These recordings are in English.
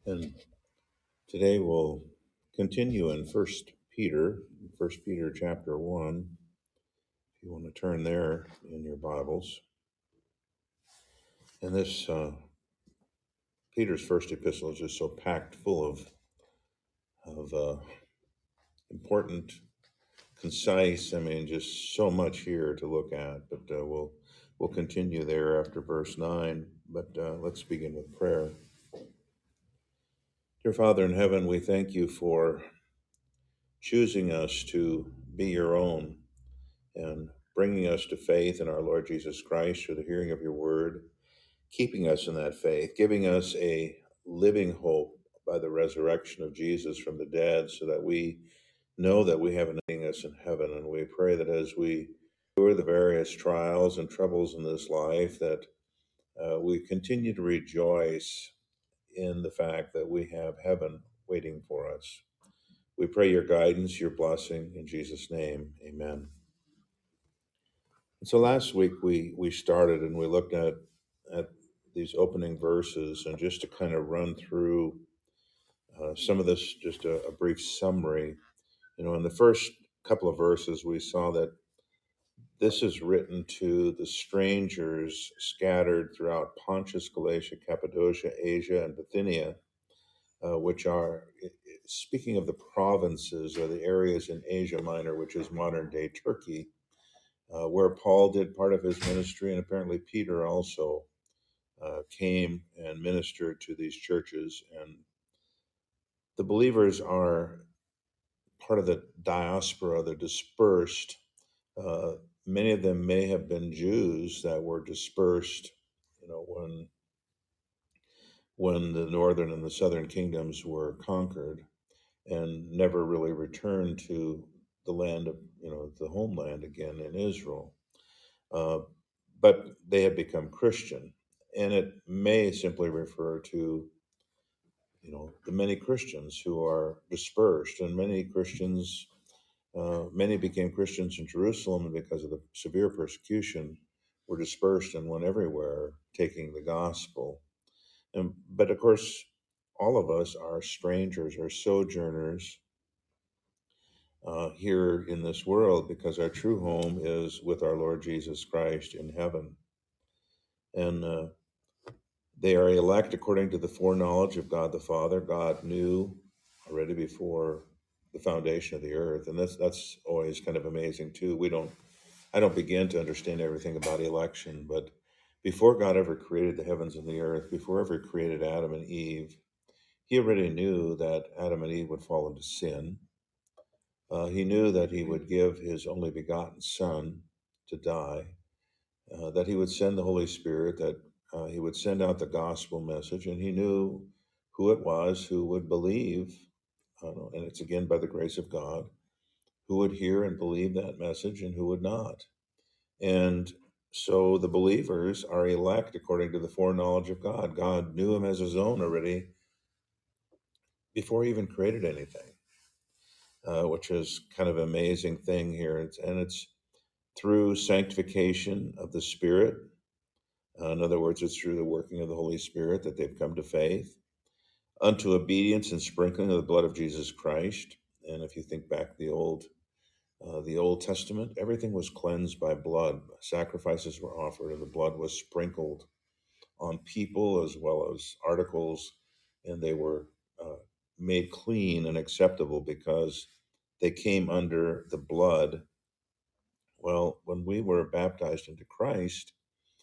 And today we'll continue in First Peter chapter 1. If you want to turn there in your Bibles. And this Peter's first epistle is just so packed full of important, concise. I mean, just so much here to look at. But we'll continue there after verse 9. But let's begin with prayer. Dear Father in heaven, we thank you for choosing us to be your own and bringing us to faith in our Lord Jesus Christ through the hearing of your word, keeping us in that faith, giving us a living hope by the resurrection of Jesus from the dead, so that we know that we have an ending us in heaven. And we pray that as we endure the various trials and troubles in this life, that we continue to rejoice in the fact that we have heaven waiting for us. We pray your guidance, your blessing, in Jesus' name, amen. And so last week we started and we looked at these opening verses, and just to kind of run through some of this, just a brief summary. In the first couple of verses, we saw that this is written to the strangers scattered throughout Pontus, Galatia, Cappadocia, Asia, and Bithynia, which are, speaking of the provinces or the areas in Asia Minor, which is modern day Turkey, where Paul did part of his ministry, and apparently Peter also came and ministered to these churches. And the believers are part of the diaspora, they're dispersed. Many of them may have been Jews that were dispersed, when the northern and the southern kingdoms were conquered, and never really returned to the land of, the homeland again in Israel. But they had become Christian. And it may simply refer to, the many Christians who are dispersed. And many Christians, many became Christians in Jerusalem, and because of the severe persecution, were dispersed and went everywhere taking the gospel. But of course, all of us are strangers or sojourners here in this world, because our true home is with our Lord Jesus Christ in heaven. And they are elect according to the foreknowledge of God the Father. God knew already before the foundation of the earth, and that's always kind of amazing too. I don't begin to understand everything about election, but before God ever created the heavens and the earth, before ever created Adam and Eve, he already knew that Adam and Eve would fall into sin. He knew that he would give his only begotten Son to die, that he would send the Holy Spirit, that he would send out the gospel message, and he knew who it was who would believe, and it's again by the grace of God, who would hear and believe that message and who would not. And so the believers are elect according to the foreknowledge of God. God knew him as his own already before he even created anything, which is kind of an amazing thing here. It's through sanctification of the Spirit. In other words, it's through the working of the Holy Spirit that they've come to faith, unto obedience and sprinkling of the blood of Jesus Christ. And if you think back the Old Testament, everything was cleansed by blood. Sacrifices were offered, and the blood was sprinkled on people as well as articles, and they were made clean and acceptable because they came under the blood. Well, when we were baptized into Christ,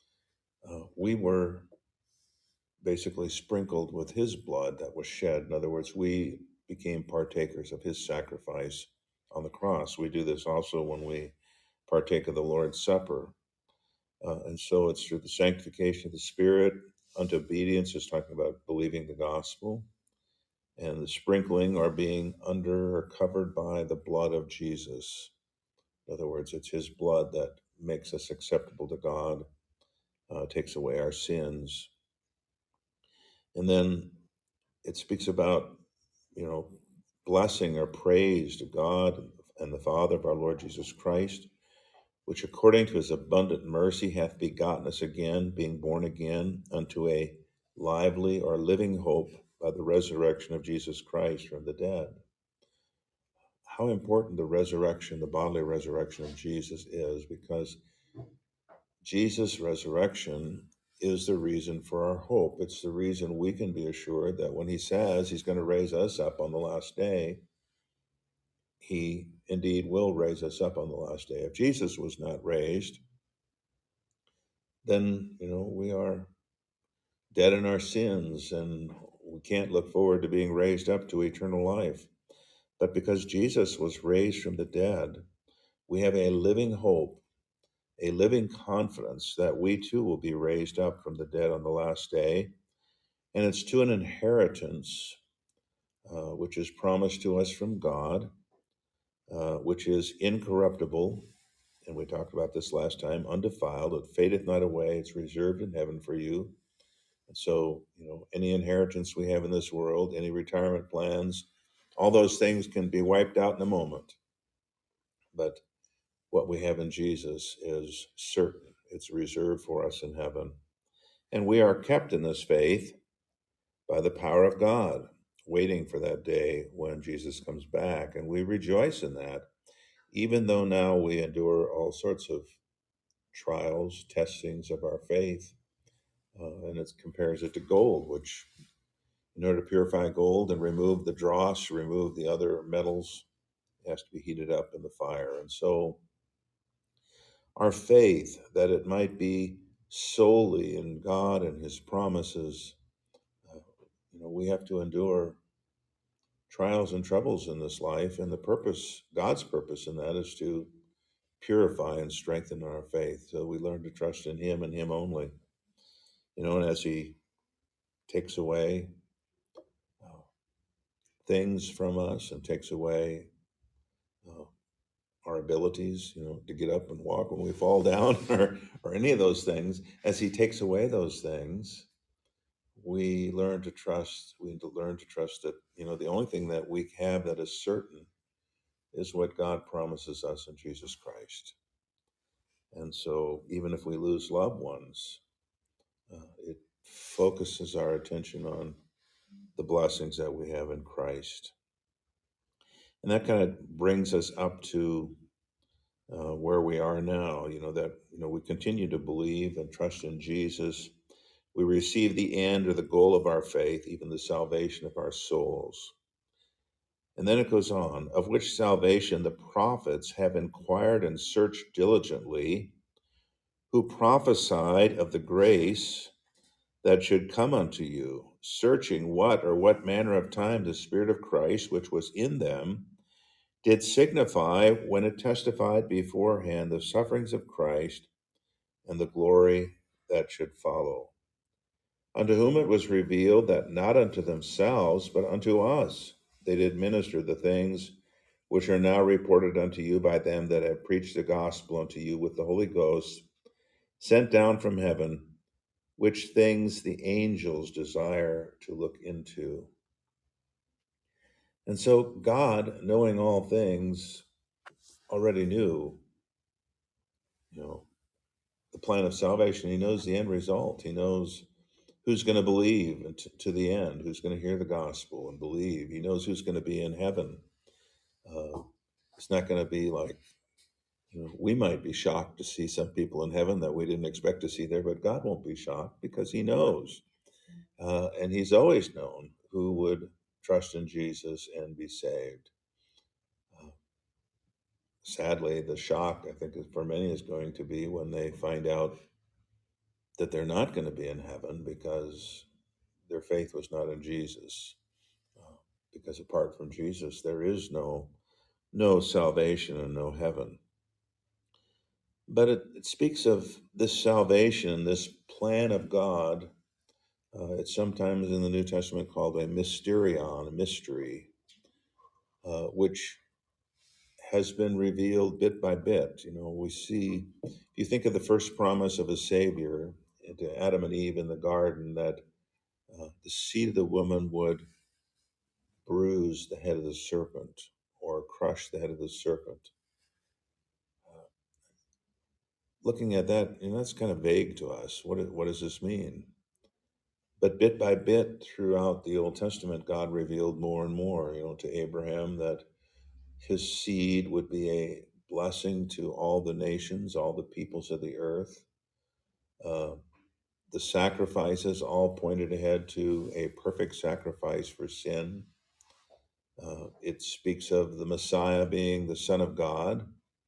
we were basically sprinkled with his blood that was shed. In other words, we became partakers of his sacrifice on the cross. We do this also when we partake of the Lord's Supper. And so it's through the sanctification of the Spirit. Unto obedience is talking about believing the gospel. And the sprinkling are being under or covered by the blood of Jesus. In other words, it's his blood that makes us acceptable to God, takes away our sins. And then it speaks about, blessing or praise to God and the Father of our Lord Jesus Christ, which according to his abundant mercy hath begotten us again, being born again, unto a lively or living hope by the resurrection of Jesus Christ from the dead. How important the resurrection, the bodily resurrection of Jesus is, because Jesus' resurrection is the reason for our hope. It's the reason we can be assured that when he says he's going to raise us up on the last day, he indeed will raise us up on the last day. If Jesus was not raised, then, we are dead in our sins and we can't look forward to being raised up to eternal life. But because Jesus was raised from the dead, we have a living hope, a living confidence that we too will be raised up from the dead on the last day. And it's to an inheritance which is promised to us from God, which is incorruptible. And we talked about this last time, undefiled. It fadeth not away. It's reserved in heaven for you. And so, any inheritance we have in this world, any retirement plans, all those things can be wiped out in a moment. But what we have in Jesus is certain. It's reserved for us in heaven. And we are kept in this faith by the power of God, waiting for that day when Jesus comes back. And we rejoice in that, even though now we endure all sorts of trials, testings of our faith. And it compares it to gold, which in order to purify gold and remove the dross, remove the other metals, it has to be heated up in the fire. And so our faith, that it might be solely in God and his promises, we have to endure trials and troubles in this life. And the purpose, God's purpose in that, is to purify and strengthen our faith. So we learn to trust in him and him only. And as he takes away things from us and takes away our abilities, to get up and walk when we fall down or any of those things, as he takes away those things, we learn to trust. We need to learn to trust that, the only thing that we have that is certain is what God promises us in Jesus Christ. And so even if we lose loved ones, it focuses our attention on the blessings that we have in Christ. And that kind of brings us up to where we are now, that, we continue to believe and trust in Jesus. We receive the end or the goal of our faith, even the salvation of our souls. And then it goes on, of which salvation the prophets have inquired and searched diligently, who prophesied of the grace that should come unto you, searching what manner of time the Spirit of Christ, which was in them, did signify when it testified beforehand the sufferings of Christ and the glory that should follow. Unto whom it was revealed that not unto themselves, but unto us they did minister the things which are now reported unto you by them that have preached the gospel unto you with the Holy Ghost, sent down from heaven, which things the angels desire to look into. And so God, knowing all things, already knew, the plan of salvation. He knows the end result. He knows who's going to believe to the end, who's going to hear the gospel and believe. He knows who's going to be in heaven. It's not going to be like, we might be shocked to see some people in heaven that we didn't expect to see there, but God won't be shocked because he knows. And he's always known who would trust in Jesus and be saved. Sadly, the shock, I think, for many is going to be when they find out that they're not going to be in heaven because their faith was not in Jesus. Because apart from Jesus, there is no salvation and no heaven. But it speaks of this salvation, this plan of God. It's sometimes in the New Testament called a mysterion, a mystery, which has been revealed bit by bit. We see, if you think of the first promise of a Savior to Adam and Eve in the garden, that the seed of the woman would bruise the head of the serpent or crush the head of the serpent. Looking at that, that's kind of vague to us. What does this mean? But bit by bit throughout the Old Testament, God revealed more and more, to Abraham that his seed would be a blessing to all the nations, all the peoples of the earth. Uh, the sacrifices all pointed ahead to a perfect sacrifice for sin. It speaks of the Messiah being the Son of God.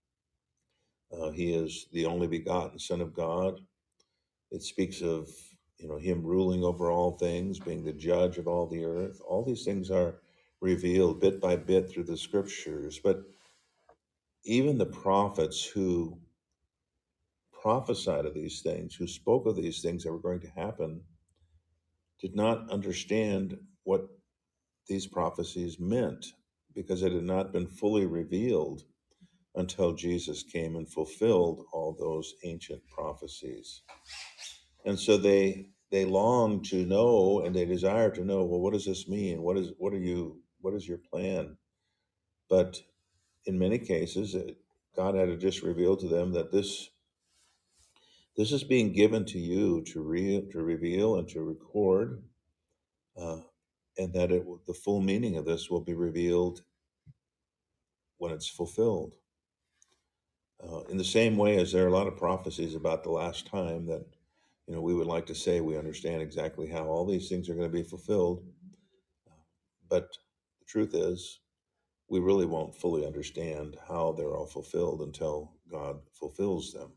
He is the only begotten Son of God. It speaks of him ruling over all things, being the judge of all the earth. All these things are revealed bit by bit through the scriptures. But even the prophets who prophesied of these things, who spoke of these things that were going to happen, did not understand what these prophecies meant because it had not been fully revealed until Jesus came and fulfilled all those ancient prophecies. And so they long to know, and they desire to know, well, what does this mean? What is your plan? But in many cases, God had to just reveal to them that this is being given to you to reveal and to record, uh, and that the full meaning of this will be revealed when it's fulfilled. In the same way as there are a lot of prophecies about the last time that we would like to say we understand exactly how all these things are going to be fulfilled, but the truth is we really won't fully understand how they're all fulfilled until God fulfills them.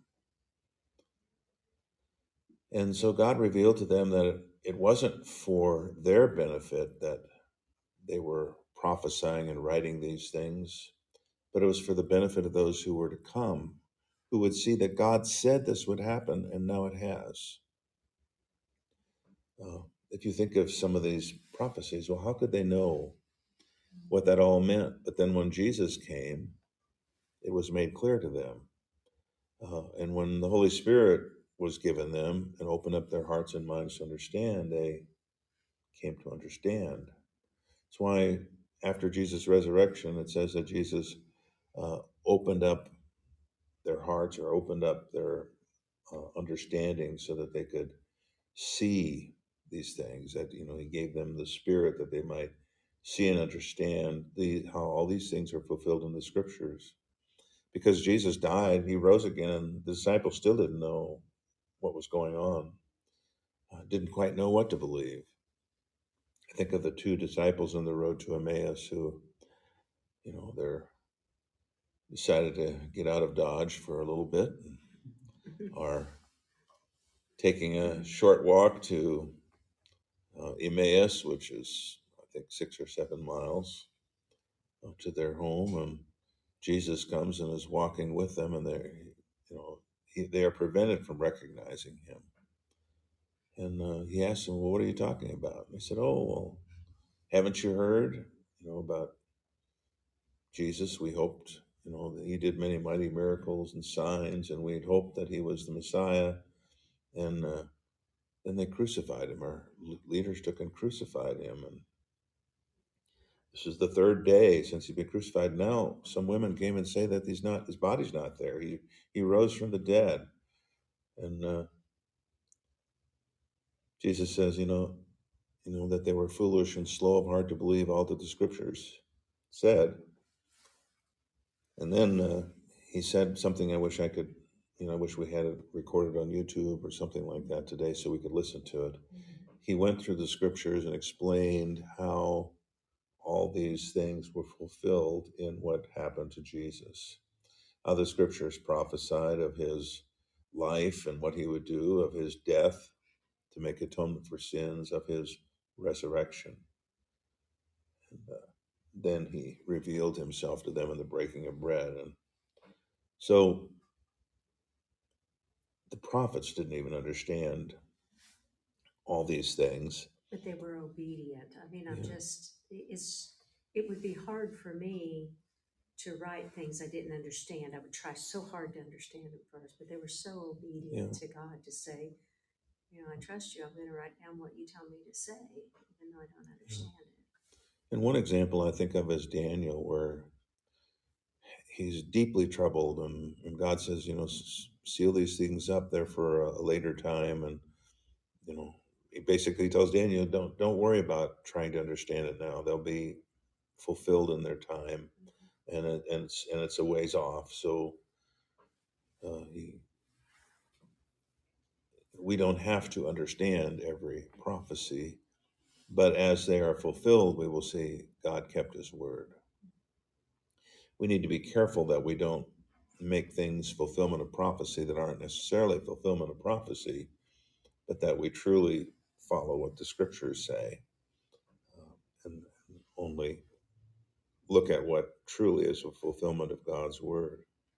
And so God revealed to them that it wasn't for their benefit that they were prophesying and writing these things, but it was for the benefit of those who were to come, who would see that God said this would happen, and now it has. If you think of some of these prophecies, well, how could they know what that all meant? But then when Jesus came, it was made clear to them. And when the Holy Spirit was given them and opened up their hearts and minds to understand, they came to understand. That's why after Jesus' resurrection, it says that Jesus opened up their hearts or opened up their understanding so that they could see these things, that he gave them the Spirit that they might see and understand how all these things are fulfilled in the scriptures. Because Jesus died, he rose again, and the disciples still didn't know what was going on, didn't quite know what to believe. I think of the two disciples on the road to Emmaus who, they're decided to get out of Dodge for a little bit, and are taking a short walk to Emmaus, which is, I think, 6 or 7 miles to their home. And Jesus comes and is walking with them, and they are prevented from recognizing him. And he asked them, well, what are you talking about? And they said, oh, well, haven't you heard, about Jesus? We hoped, that he did many mighty miracles and signs, and we'd hoped that he was the Messiah. And then they crucified him. Our leaders took and crucified him. And this is the third day since he'd been crucified. Now, some women came and say that his body's not there. He rose from the dead. And Jesus says, that they were foolish and slow of heart to believe all that the scriptures said. And then he said something I wish I could, I wish we had it recorded on YouTube or something like that today so we could listen to it. He went through the scriptures and explained how all these things were fulfilled in what happened to Jesus. How the scriptures prophesied of his life and what he would do, of his death to make atonement for sins, of his resurrection. And then he revealed himself to them in the breaking of bread. And so the prophets didn't even understand all these things. But they were obedient. I mean, Yeah. it would be hard for me to write things I didn't understand. I would try so hard to understand them first, but they were so obedient to God to say, I trust you. I'm going to write down what you tell me to say, even though I don't understand it. And one example I think of is Daniel, where he's deeply troubled, and God says, seal these things up there for a later time. And, he basically tells Daniel, don't worry about trying to understand it now. They'll be fulfilled in their time, and it's a ways off. So uh, he, we don't have to understand every prophecy, but as they are fulfilled, we will see God kept his word. We need to be careful that we don't make things fulfillment of prophecy that aren't necessarily fulfillment of prophecy, but that we truly follow what the scriptures say, and only look at what truly is a fulfillment of God's word.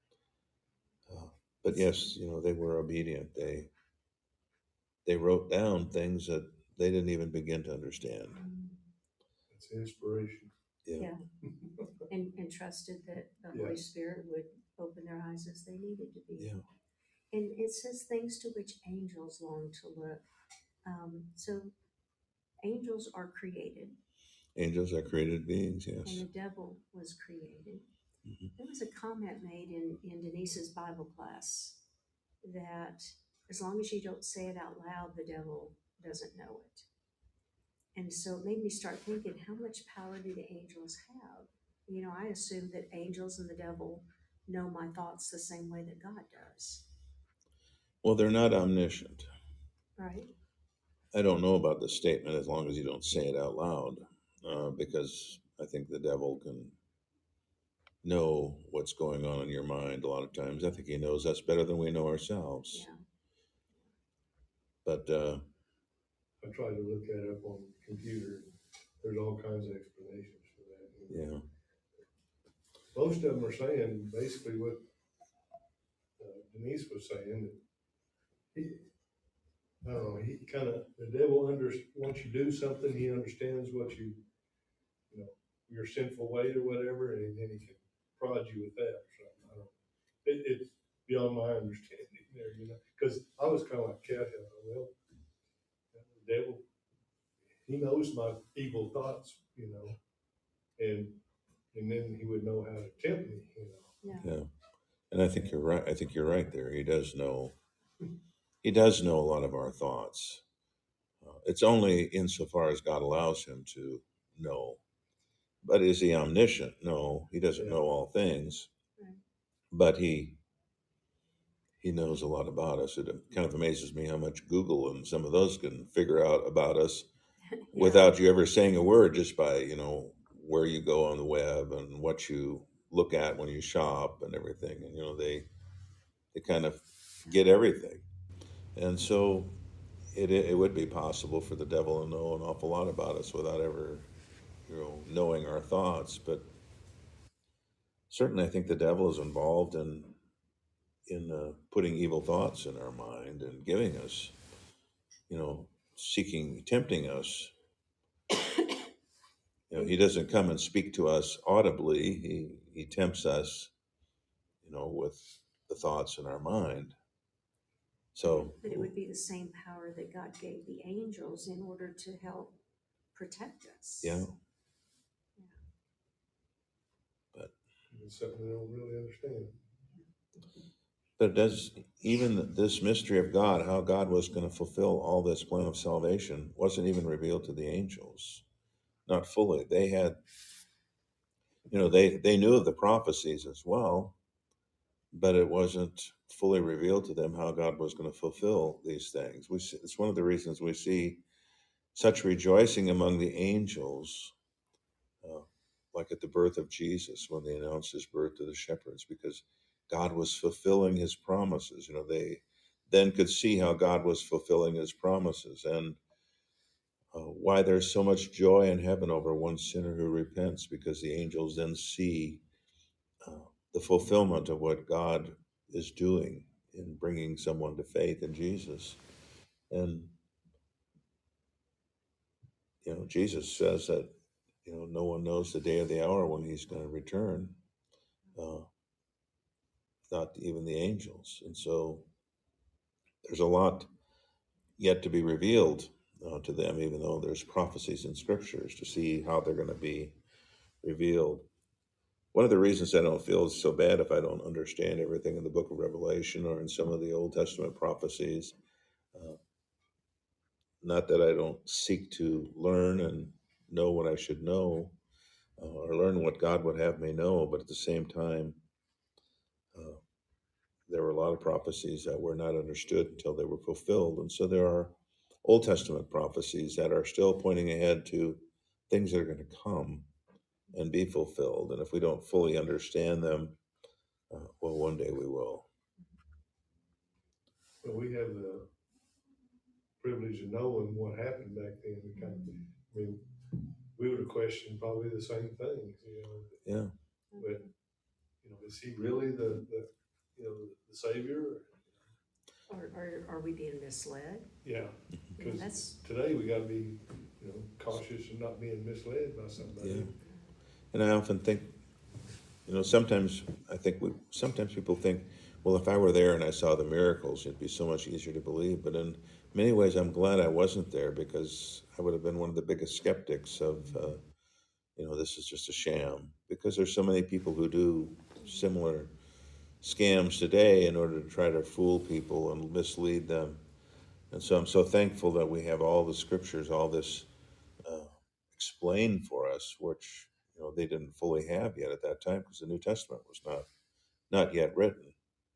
But yes, they were obedient. They wrote down things that they didn't even begin to understand. It's inspiration. Yeah. And trusted that the Holy Spirit would open their eyes as they needed to be. Yeah. And it says things to which angels long to look. So angels are created. Angels are created beings, yes. And the devil was created. Mm-hmm. There was a comment made in Denise's Bible class that as long as you don't say it out loud, the devil doesn't know it. And so it made me start thinking, how much power do the angels have? I assume that angels and the devil know my thoughts the same way that God does. Well, they're not omniscient. Right. I don't know about the statement as long as you don't say it out loud, because I think the devil can know what's going on in your mind a lot of times. I think he knows us better than we know ourselves. Yeah. But I tried to look that up on the computer. There's all kinds of explanations for that. yeah, Most of them are saying basically what Denise was saying. That I don't know, he kind of, the devil once you do something, he understands your sinful way or whatever, and then he can prod you with that or something. I don't know. It's beyond my understanding there, because I was kind of like Kathy. I thought, well, the devil, he knows my evil thoughts, and then he would know how to tempt me, Yeah. And I think you're right. I think you're right there. He does know. He does know a lot of our thoughts. It's only insofar as God allows him to know. But is he omniscient? No, he doesn't know all things. Right. But he knows a lot about us. It kind of amazes me how much Google and some of those can figure out about us without you ever saying a word, just by, where you go on the web and what you look at when you shop and everything. And, they kind of get everything. And so it would be possible for the devil to know an awful lot about us without ever, knowing our thoughts. But certainly I think the devil is involved in putting evil thoughts in our mind and giving us, tempting us. He doesn't come and speak to us audibly. He tempts us, with the thoughts in our mind. So, but it would be the same power that God gave the angels in order to help protect us. yeah. But it's something we don't really understand. But does even this mystery of God, how God was going to fulfill all this plan of salvation, wasn't even revealed to the angels. Not fully. They had, they knew of the prophecies as well, but it wasn't fully revealed to them how God was going to fulfill these things. It's one of the reasons we see such rejoicing among the angels, like at the birth of Jesus, when they announced his birth to the shepherds, because God was fulfilling his promises. They then could see how God was fulfilling his promises, and why there's so much joy in heaven over one sinner who repents, because the angels then see the fulfillment of what God is doing in bringing someone to faith in Jesus. And, Jesus says that, no one knows the day or the hour when he's going to return, not even the angels. And so there's a lot yet to be revealed to them, even though there's prophecies in scriptures to see how they're going to be revealed. One of the reasons I don't feel so bad if I don't understand everything in the book of Revelation or in some of the Old Testament prophecies, not that I don't seek to learn and know what I should know, or learn what God would have me know, but at the same time, uh, there were a lot of prophecies that were not understood until they were fulfilled. And so there are Old Testament prophecies that are still pointing ahead to things that are going to come and be fulfilled. And if we don't fully understand them, well, one day we will. But we have the privilege of knowing what happened back then. I mean, we would have questioned probably the same things, Yeah. But, is he really the Savior? Or are we being misled? Yeah, because That's today we got to be, cautious and not being misled by somebody. Yeah. And I often think, sometimes people think, well, if I were there and I saw the miracles, it'd be so much easier to believe. But in many ways, I'm glad I wasn't there, because I would have been one of the biggest skeptics of, this is just a sham. Because there's so many people who do similar scams today in order to try to fool people and mislead them. And so I'm so thankful that we have all the scriptures, all this explained for us, which they didn't fully have yet at that time, because the New Testament was not yet written.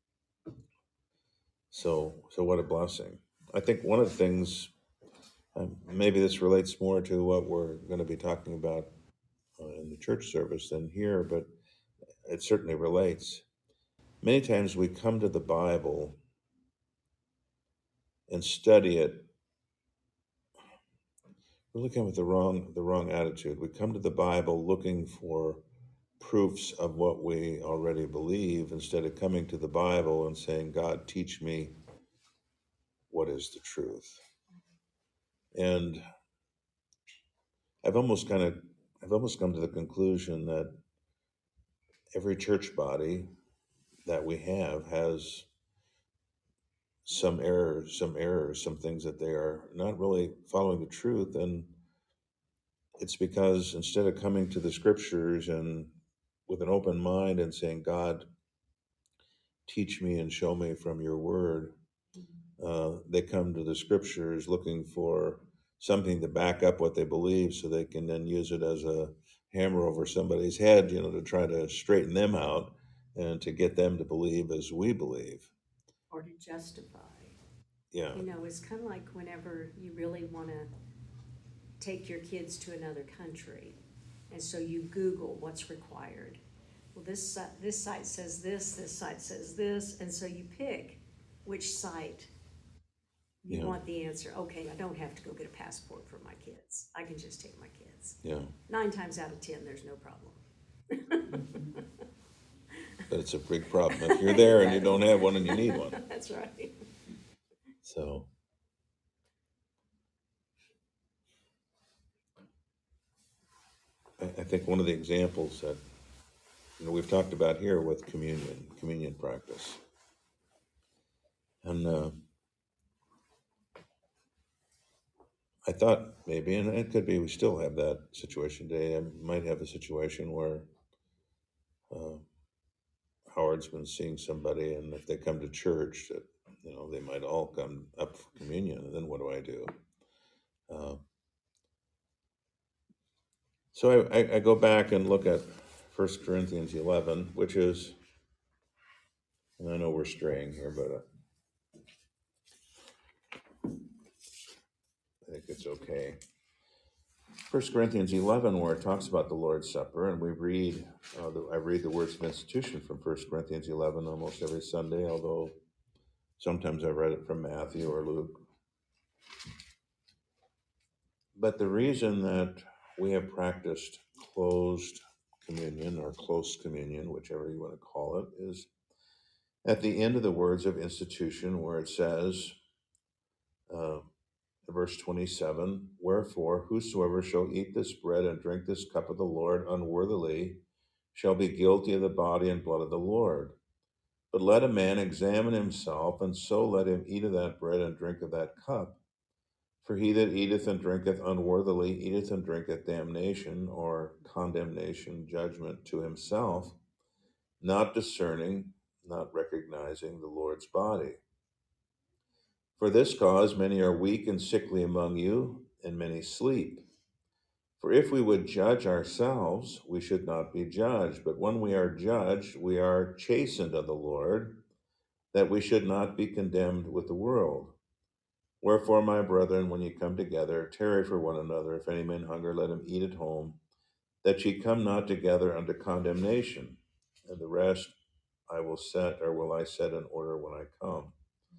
So what a blessing. I think one of the things, maybe this relates more to what we're going to be talking about in the church service than here, but it certainly relates. Many times we come to the Bible and study it. We come with the wrong attitude. We come to the Bible looking for proofs of what we already believe, instead of coming to the Bible and saying, God, teach me what is the truth. And I've almost come to the conclusion that every church body that we have has some errors, some things that they are not really following the truth. And it's because instead of coming to the scriptures and with an open mind and saying, God, teach me and show me from your word, they come to the scriptures looking for something to back up what they believe, so they can then use it as a hammer over somebody's head, to try to straighten them out and to get them to believe as we believe. or to justify. Yeah. It's kind of like whenever you really want to take your kids to another country, and so you Google what's required. Well, this site says this site says this, and so you pick which site you want the answer. Okay, I don't have to go get a passport for my kids. I can just take my kids. Yeah. 9 times out of 10, there's no problem. But it's a big problem if you're there and you don't have one and you need one. That's right. So I think one of the examples that we've talked about here with communion practice, and I thought maybe, and it could be, we still have that situation today. I might have a situation where Howard's been seeing somebody, and if they come to church, that they might all come up for communion, and then what do I do? So I go back and look at 1 Corinthians 11, which is, and I know we're straying here, but I think it's okay. 1 Corinthians 11, where it talks about the Lord's Supper, and we read, I read the words of institution from 1 Corinthians 11 almost every Sunday, although sometimes I've read it from Matthew or Luke. But the reason that we have practiced closed communion or close communion, whichever you want to call it, is at the end of the words of institution, where it says, verse 27, wherefore whosoever shall eat this bread and drink this cup of the Lord unworthily shall be guilty of the body and blood of the Lord. But let a man examine himself, and so let him eat of that bread and drink of that cup. For he that eateth and drinketh unworthily eateth and drinketh damnation or condemnation, judgment to himself, not discerning, not recognizing the Lord's body. For this cause many are weak and sickly among you, and many sleep. For if we would judge ourselves, we should not be judged. But when we are judged, we are chastened of the Lord, that we should not be condemned with the world. Wherefore, my brethren, when ye come together, tarry for one another. If any man hunger, let him eat at home, that ye come not together unto condemnation. And the rest I will set, or will I set in order when I come.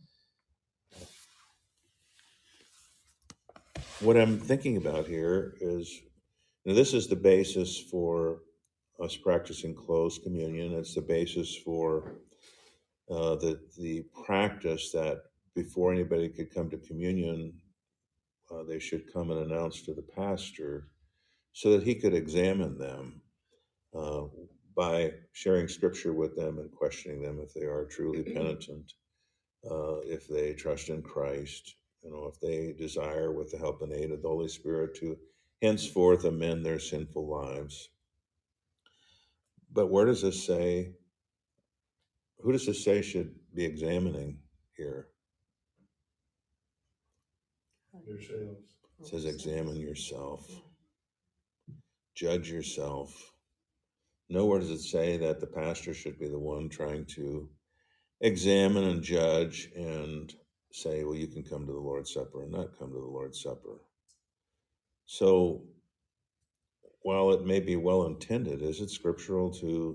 What I'm thinking about here is, this is the basis for us practicing close communion. It's the basis for the practice that before anybody could come to communion, they should come and announce to the pastor so that he could examine them uh, by sharing scripture with them and questioning them if they are truly penitent, if they trust in Christ, if they desire with the help and aid of the Holy Spirit to henceforth amend their sinful lives. But where does this say? Who does this say should be examining here? Yourselves. It says examine yourself, judge yourself. Nowhere does it say that the pastor should be the one trying to examine and judge and say, well, you can come to the Lord's Supper and not come to the Lord's Supper. So while it may be well intended, is it scriptural to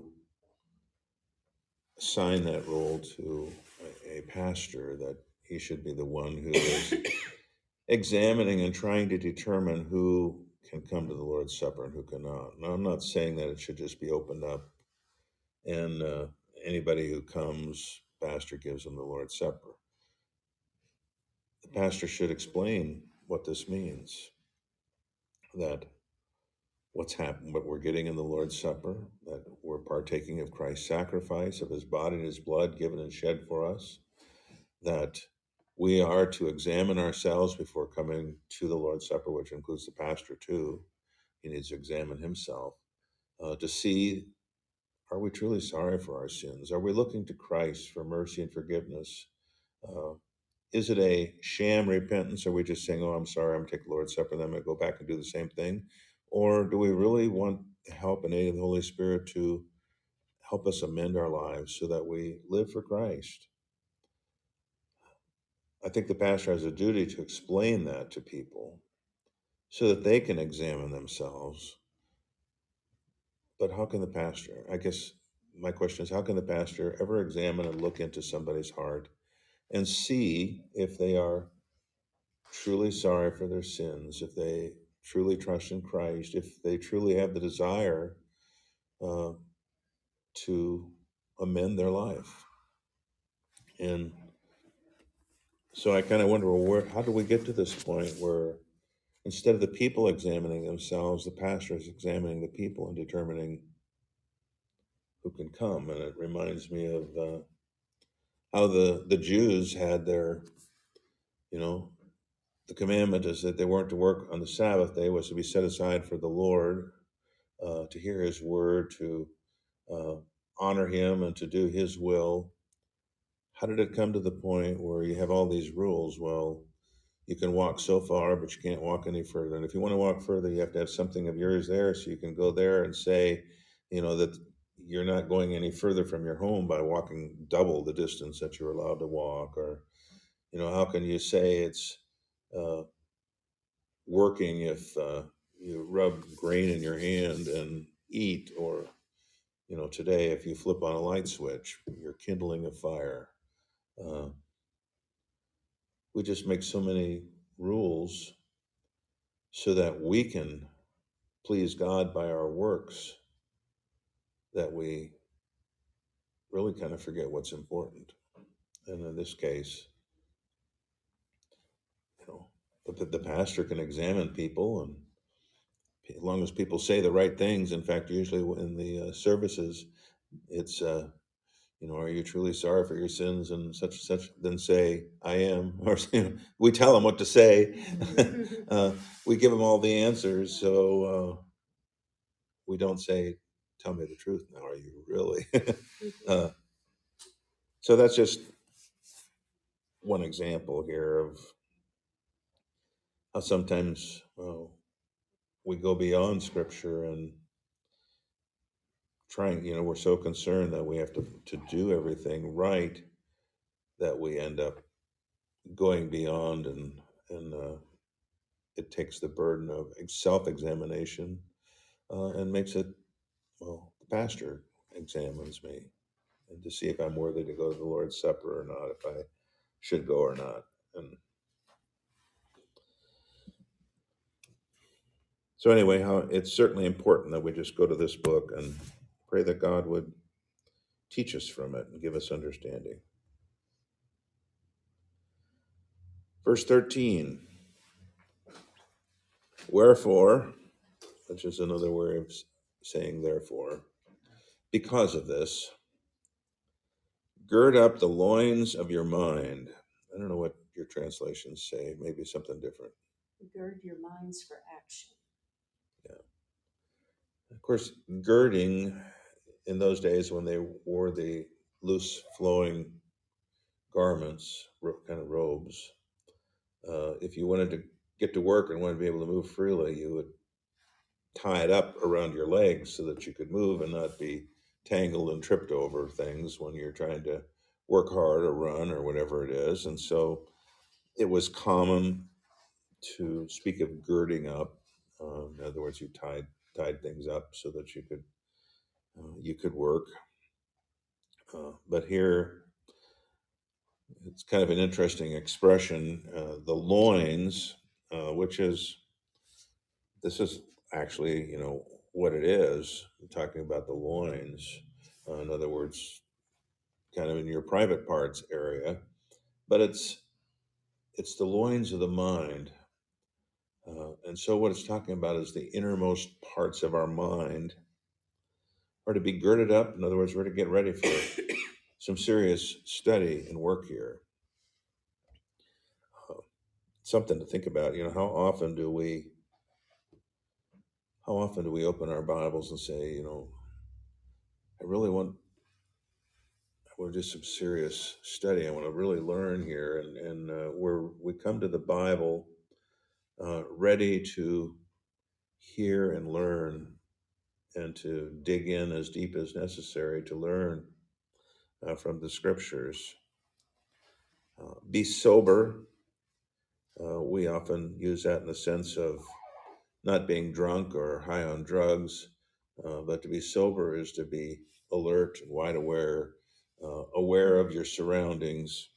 assign that role to a pastor, that he should be the one who is examining and trying to determine who can come to the Lord's Supper and who cannot? Now, I'm not saying that it should just be opened up and anybody who comes, pastor gives them the Lord's Supper. The pastor should explain what this means, that what's happened, what we're getting in the Lord's Supper, that we're partaking of Christ's sacrifice, of his body and his blood given and shed for us, that we are to examine ourselves before coming to the Lord's Supper, which includes the pastor too. He needs to examine himself to see, are we truly sorry for our sins? Are we looking to Christ for mercy and forgiveness? Is it a sham repentance? Are we just saying, oh, I'm sorry, I'm going to take the Lord's Supper, then I'm going to go back and do the same thing? Or do we really want the help and aid of the Holy Spirit to help us amend our lives so that we live for Christ? I think the pastor has a duty to explain that to people so that they can examine themselves. But how can the pastor, I guess my question is, how can the pastor ever examine and look into somebody's heart and see if they are truly sorry for their sins, if they truly trust in Christ, if they truly have the desire to amend their life? And so I kind of wonder, well, how do we get to this point where instead of the people examining themselves, the pastor is examining the people and determining who can come? And it reminds me of how the Jews had their, the commandment is that they weren't to work on the Sabbath day, was to be set aside for the Lord, to hear his word, to honor him and to do his will. How did it come to the point where you have all these rules? Well, you can walk so far, but you can't walk any further. And if you want to walk further, you have to have something of yours there so you can go there and say, that you're not going any further from your home by walking double the distance that you're allowed to walk. Or, how can you say it's working if you rub grain in your hand and eat? Or, today, if you flip on a light switch, you're kindling a fire. We just make so many rules so that we can please God by our works that we really kind of forget what's important. And in this case, the pastor can examine people, and as long as people say the right things. In fact, usually in the services, it's are you truly sorry for your sins and such? Then say, I am. Or we tell them what to say. We give them all the answers. So we don't say, tell me the truth now. Are you really? So that's just one example here of how sometimes we go beyond Scripture and trying, we're so concerned that we have to do everything right that we end up going beyond, and it takes the burden of self-examination and makes it, well, the pastor examines me and to see if I'm worthy to go to the Lord's Supper or not, if I should go or not. And so anyway, it's certainly important that we just go to this book and pray that God would teach us from it and give us understanding. Verse 13, wherefore, which is another way of saying therefore, because of this, gird up the loins of your mind. I don't know what your translations say, maybe something different. Gird your minds for action. Yeah. Of course, girding in those days when they wore the loose flowing garments, kind of robes, if you wanted to get to work and wanted to be able to move freely, you would tie it up around your legs so that you could move and not be tangled and tripped over things when you're trying to work hard or run or whatever it is. And so it was common to speak of girding up. In other words, you tied things up so that you could work. But here, it's kind of an interesting expression, the loins, which is, this is actually, what it is. We're talking about the loins. In other words, kind of in your private parts area, but it's the loins of the mind. And so what it's talking about is the innermost parts of our mind are to be girded up. In other words, we're to get ready for some serious study and work here. Something to think about. How often do we open our Bibles and say, I want to do some serious study. I want to really learn here, and we come to the Bible ready to hear and learn, and to dig in as deep as necessary to learn from the Scriptures. Be sober. We often use that in the sense of not being drunk or high on drugs, but to be sober is to be alert and wide aware, aware of your surroundings,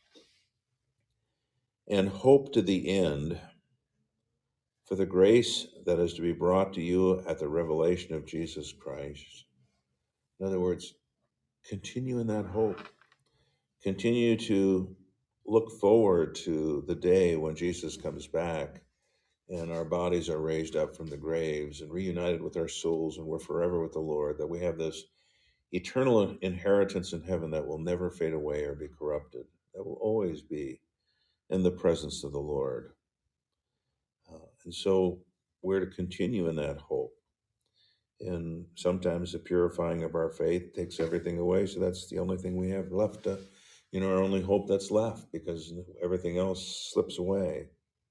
and hope to the end for the grace that is to be brought to you at the revelation of Jesus Christ. In other words, continue in that hope. Continue to look forward to the day when Jesus comes back and our bodies are raised up from the graves and reunited with our souls, and we're forever with the Lord, that we have this eternal inheritance in heaven that will never fade away or be corrupted, that will always be in the presence of the Lord. And so we're to continue in that hope. And sometimes the purifying of our faith takes everything away, so that's the only thing we have left to, our only hope that's left, because everything else slips away.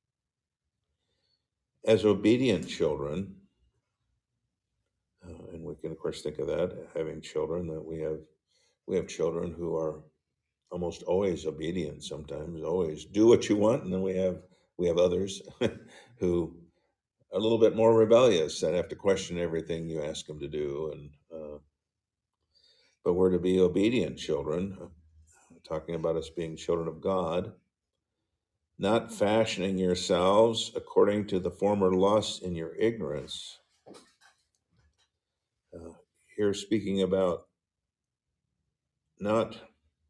As obedient children, and we can of course think of that, having children, that we have children who are almost always obedient, sometimes always do what you want, and then we have others who are a little bit more rebellious that have to question everything you ask them to do. And but we're to be obedient children, talking about us being children of God, not fashioning yourselves according to the former lusts in your ignorance. Here speaking about not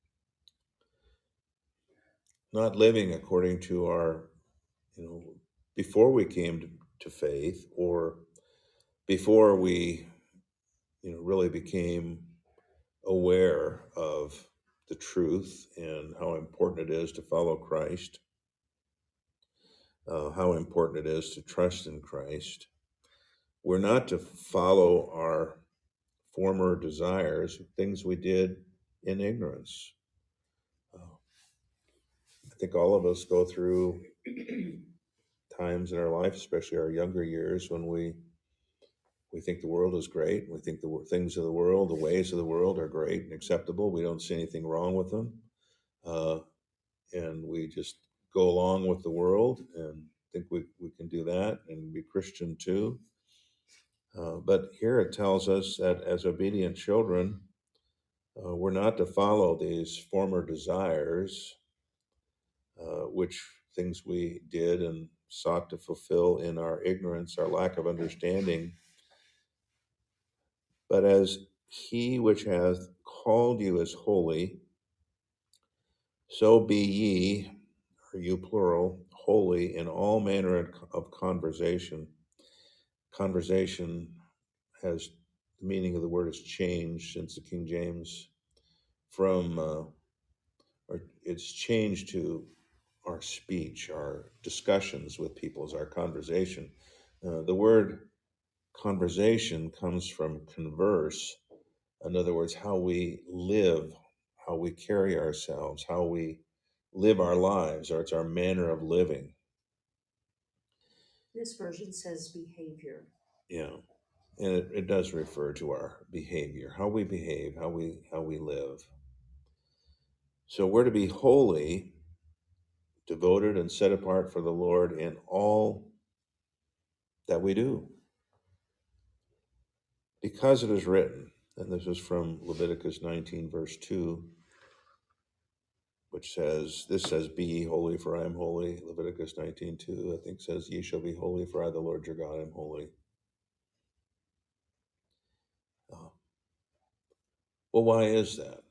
living according to our, before we came to faith, or before we, really became aware of the truth and how important it is to follow Christ, how important it is to trust in Christ. We're not to follow our former desires, things we did in ignorance. think all of us go through times in our life, especially our younger years, when we think the world is great. We think the things of the world, the ways of the world are great and acceptable. We don't see anything wrong with them. And we just go along with the world and think we can do that and be Christian too. But here it tells us that as obedient children, we're not to follow these former desires, which things we did and sought to fulfill in our ignorance, our lack of understanding. But as he which hath called you is holy, so be ye, or you plural, holy in all manner of conversation. Conversation has the meaning of the word has changed since the King James from, or it's changed to our speech, our discussions with people is our conversation. The word conversation comes from converse. In other words, how we live, how we carry ourselves, how we live our lives, or it's our manner of living. This version says behavior. Yeah. And it does refer to our behavior, how we behave, how we live. So we're to be holy, devoted and set apart for the Lord in all that we do. Because it is written, and this is from Leviticus 19, verse 2, which says, this says, be ye holy, for I am holy. Leviticus 19:2, I think says, ye shall be holy, for I, the Lord your God, am holy. Well, why is that?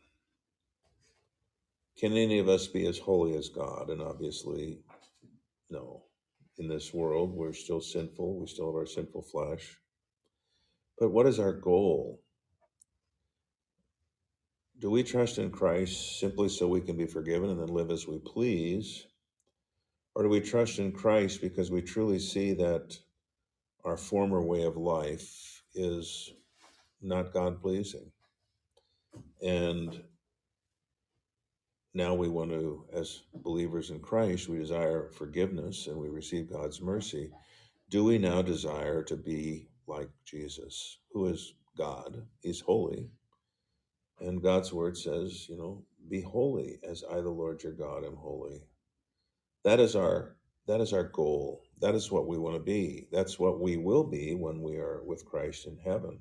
Can any of us be as holy as God? And obviously, no. In this world, we're still sinful. We still have our sinful flesh. But what is our goal? Do we trust in Christ simply so we can be forgiven and then live as we please? Or do we trust in Christ because we truly see that our former way of life is not God-pleasing? And now we want to, as believers in Christ, we desire forgiveness and we receive God's mercy. Do we now desire to be like Jesus, who is God? He's holy. And God's word says, be holy as I, the Lord your God, am holy. That is our goal. That is what we want to be. That's what we will be when we are with Christ in heaven.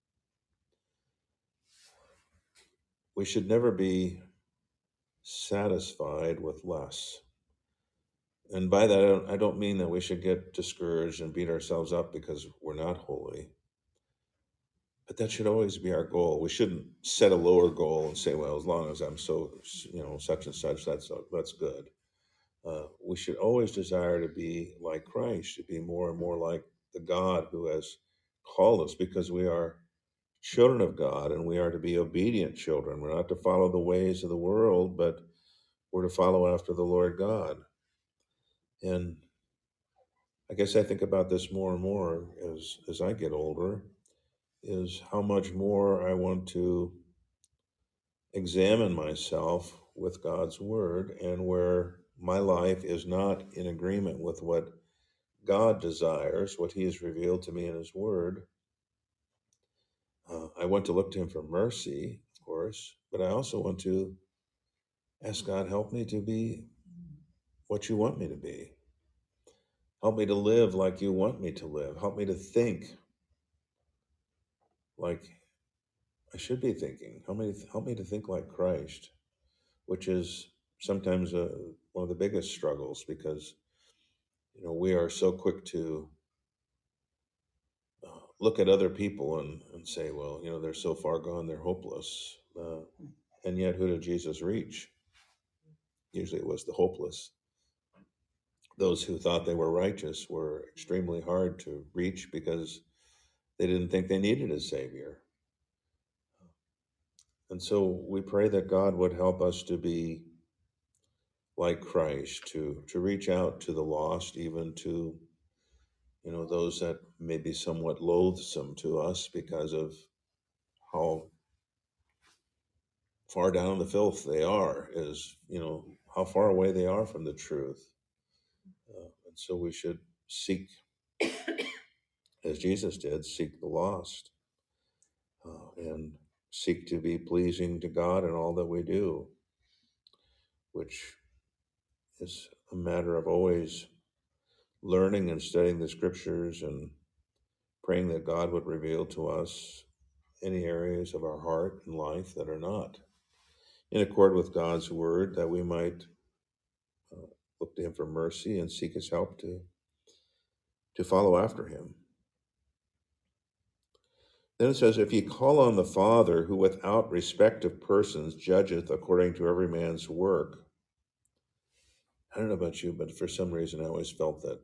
We should never be satisfied with less. And by that, I don't mean that we should get discouraged and beat ourselves up because we're not holy. But that should always be our goal. We shouldn't set a lower goal and say, well, as long as I'm so, such and such, that's good. We should always desire to be like Christ, to be more and more like the God who has called us, because we are children of God and we are to be obedient children. We're not to follow the ways of the world, but we're to follow after the Lord God. And I guess I think about this more and more as I get older, is how much more I want to examine myself with God's word, and where my life is not in agreement with what God desires, what he has revealed to me in his word. I want to look to him for mercy, of course, but I also want to ask God, help me to be what you want me to be. Help me to live like you want me to live. Help me to think like I should be thinking. Help me to think like Christ, which is sometimes one of the biggest struggles, because we are so quick to look at other people and say, well, they're so far gone, they're hopeless. And yet, who did Jesus reach? Usually it was the hopeless. Those who thought they were righteous were extremely hard to reach because they didn't think they needed a savior. And so we pray that God would help us to be like Christ, to reach out to the lost, even to those that may be somewhat loathsome to us because of how far down in the filth they are, is how far away they are from the truth. And so we should seek, as Jesus did, seek the lost, and seek to be pleasing to God in all that we do, which is a matter of always learning and studying the scriptures and praying that God would reveal to us any areas of our heart and life that are not in accord with God's word, that we might look to him for mercy and seek his help to follow after him. Then it says, if ye call on the Father, who without respect of persons judgeth according to every man's work. I don't know about you, but for some reason I always felt that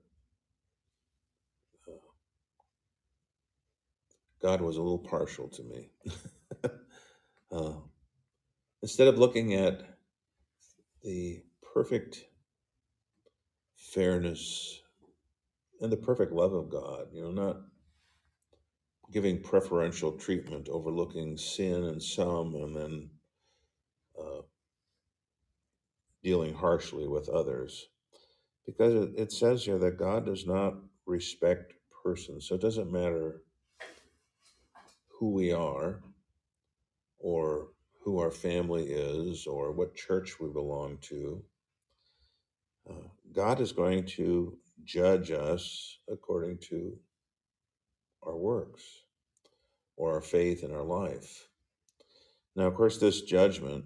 God was a little partial to me. uh, instead of looking at the perfect fairness and the perfect love of God, not giving preferential treatment, overlooking sin in some, and then dealing harshly with others. Because it says here that God does not respect persons. So it doesn't matter who we are or who our family is or what church we belong to. God is going to judge us according to our works or our faith in our life. Now, of course, this judgment,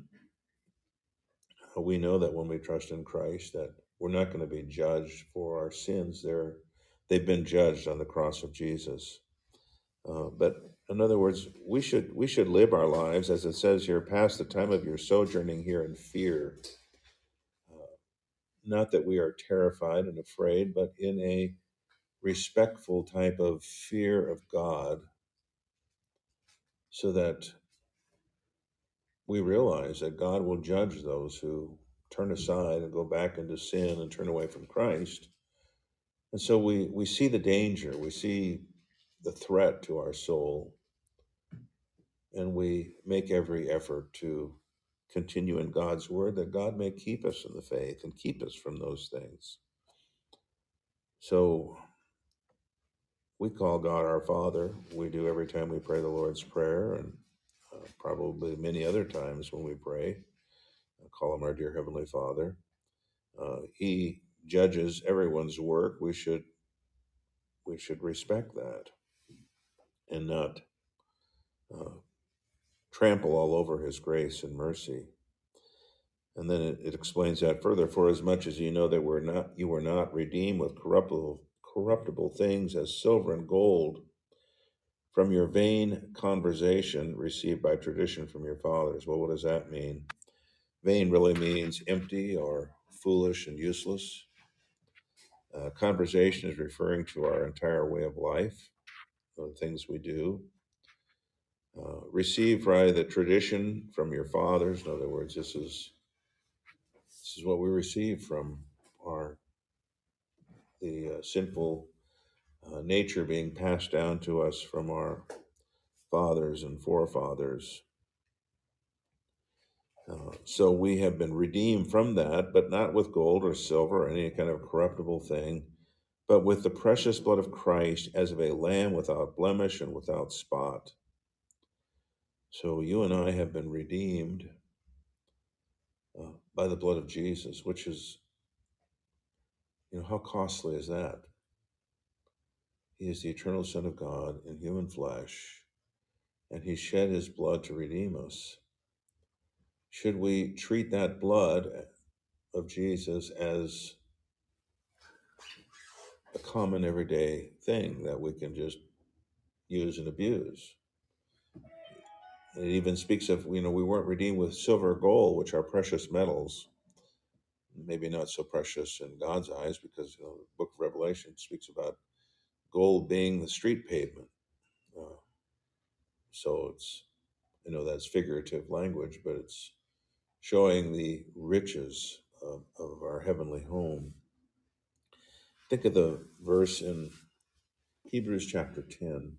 we know that when we trust in Christ, that we're not going to be judged for our sins. They've been judged on the cross of Jesus. But in other words, we should live our lives, as it says here, past the time of your sojourning here in fear. Not that we are terrified and afraid, but in a respectful type of fear of God, so that we realize that God will judge those who turn aside and go back into sin and turn away from Christ. And so we see the danger, we see the threat to our soul, and we make every effort to continue in God's word, that God may keep us in the faith and keep us from those things. So we call God our Father. We do every time we pray the Lord's Prayer, and probably many other times when we pray, call him our dear Heavenly Father. He judges everyone's work. We should respect that and not trample all over his grace and mercy. And then it explains that further. For as much as you know that you were not redeemed with corruptible things as silver and gold from your vain conversation received by tradition from your fathers. Well, what does that mean? Vain really means empty or foolish and useless. Conversation is referring to our entire way of life, the things we do. Receive by the tradition from your fathers. In other words, this is what we receive from the sinful nature being passed down to us from our fathers and forefathers. So we have been redeemed from that, but not with gold or silver or any kind of corruptible thing, but with the precious blood of Christ, as of a lamb without blemish and without spot. So you and I have been redeemed by the blood of Jesus, which is, how costly is that? He is the eternal Son of God in human flesh, and he shed his blood to redeem us. Should we treat that blood of Jesus as a common everyday thing that we can just use and abuse? And it even speaks of, we weren't redeemed with silver or gold, which are precious metals, maybe not so precious in God's eyes, because the book of Revelation speaks about gold being the street pavement. So it's, that's figurative language, but it's showing the riches of our heavenly home. Think of the verse in Hebrews chapter 10.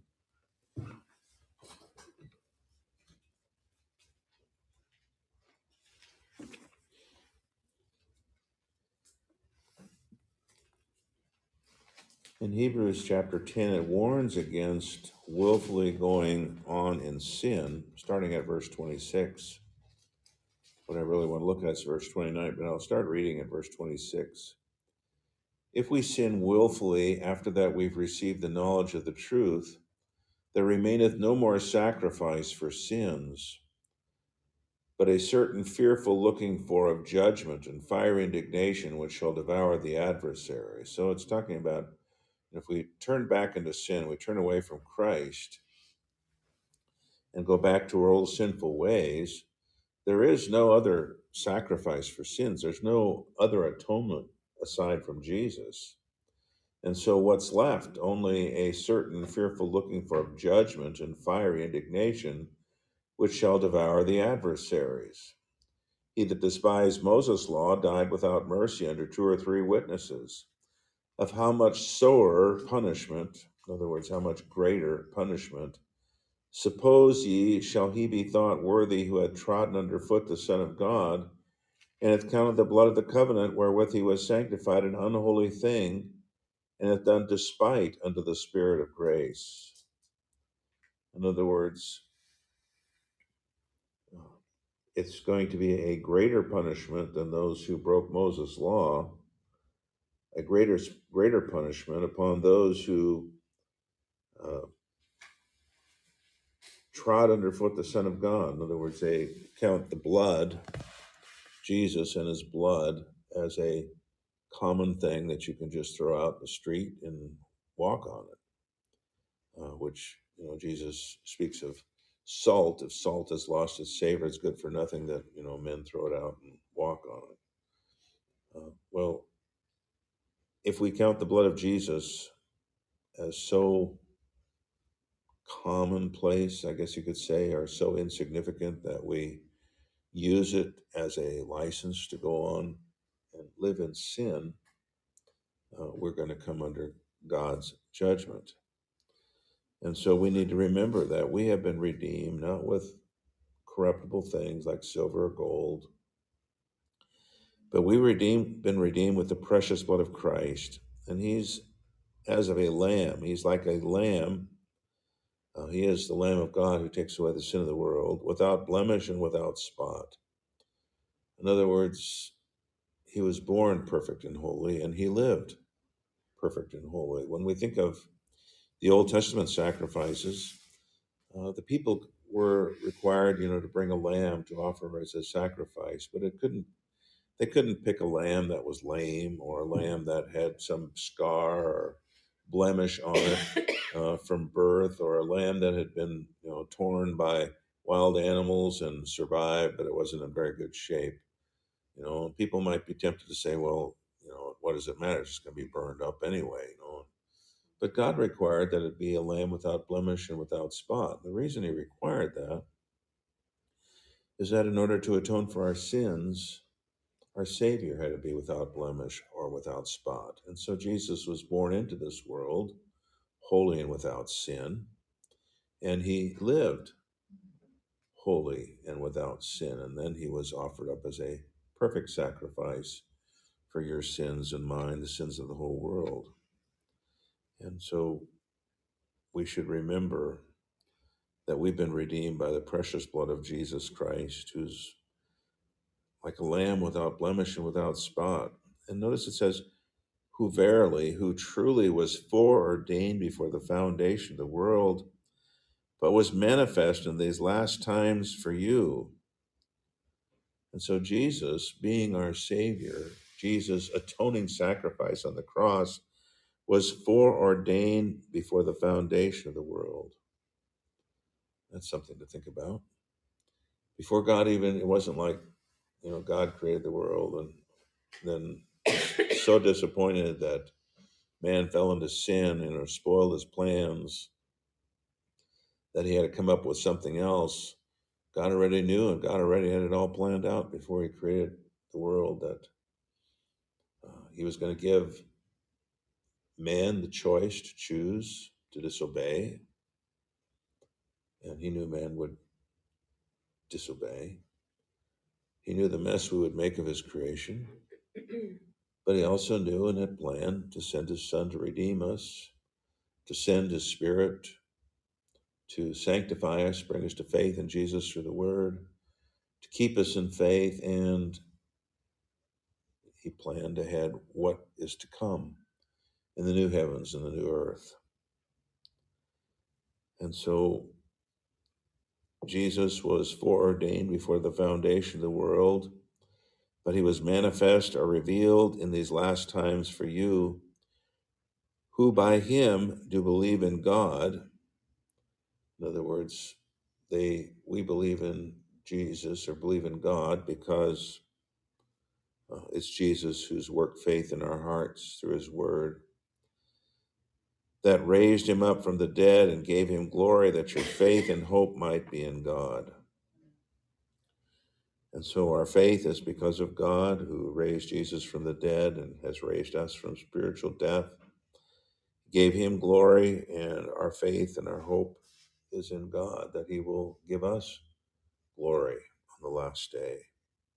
In Hebrews chapter 10, it warns against willfully going on in sin, starting at verse 26. What I really want to look at is verse 29, but I'll start reading at verse 26. If we sin willfully after that we've received the knowledge of the truth, there remaineth no more sacrifice for sins, but a certain fearful looking for of judgment and fiery indignation which shall devour the adversary. So it's talking about if we turn back into sin, we turn away from Christ and go back to our old sinful ways, there is no other sacrifice for sins. There's no other atonement aside from Jesus. And so what's left? Only a certain fearful looking for judgment and fiery indignation, which shall devour the adversaries. He that despised Moses' law died without mercy under 2 or 3 witnesses. Of how much sorer punishment, in other words, how much greater punishment, suppose ye shall he be thought worthy who had trodden under foot the Son of God, and hath counted the blood of the covenant wherewith he was sanctified an unholy thing, and hath done despite unto the Spirit of grace. In other words, it's going to be a greater punishment than those who broke Moses' law, a greater punishment upon those who uh, trod underfoot the Son of God. In other words, they count the blood, Jesus and his blood, as a common thing that you can just throw out in the street and walk on it, which, Jesus speaks of salt. If salt has lost its savor, it's good for nothing that, men throw it out and walk on it. Well, if we count the blood of Jesus as so commonplace, I guess you could say, or so insignificant that we use it as a license to go on and live in sin, we're going to come under God's judgment. And so we need to remember that we have been redeemed, not with corruptible things like silver or gold, but been redeemed with the precious blood of Christ. And he's as of a lamb. He's like a lamb. He is the Lamb of God who takes away the sin of the world, without blemish and without spot. In other words, he was born perfect and holy, and he lived perfect and holy. When we think of the Old Testament sacrifices, the people were required, to bring a lamb to offer as a sacrifice, but they couldn't pick a lamb that was lame or a lamb that had some scar or blemish on it from birth, or a lamb that had been, torn by wild animals and survived, but it wasn't in very good shape. People might be tempted to say, well, what does it matter? It's just going to be burned up anyway, But God required that it be a lamb without blemish and without spot. The reason he required that is that in order to atone for our sins, our Savior had to be without blemish or without spot. And so Jesus was born into this world holy and without sin, and he lived holy and without sin. And then he was offered up as a perfect sacrifice for your sins and mine, the sins of the whole world. And so we should remember that we've been redeemed by the precious blood of Jesus Christ, who's like a lamb without blemish and without spot. And notice it says, who truly was foreordained before the foundation of the world, but was manifest in these last times for you. And so Jesus, being our Savior, Jesus' atoning sacrifice on the cross, was foreordained before the foundation of the world. That's something to think about. Before God it wasn't like, God created the world and then so disappointed that man fell into sin and spoiled his plans that he had to come up with something else. God already knew, and God already had it all planned out before he created the world, that he was going to give man the choice to choose to disobey. And he knew man would disobey. He knew the mess we would make of his creation. but he also knew and had planned to send his Son to redeem us, to send his Spirit to sanctify us, bring us to faith in Jesus through the Word, to keep us in faith, and he planned ahead what is to come in the new heavens and the new earth. And so Jesus was foreordained before the foundation of the world, but he was manifest or revealed in these last times for you, who by him do believe in God. In other words, we believe in Jesus or believe in God because it's Jesus who's worked faith in our hearts through his word, that raised him up from the dead and gave him glory, that your faith and hope might be in God. And so our faith is because of God, who raised Jesus from the dead and has raised us from spiritual death, gave him glory, and our faith and our hope is in God, that he will give us glory on the last day. It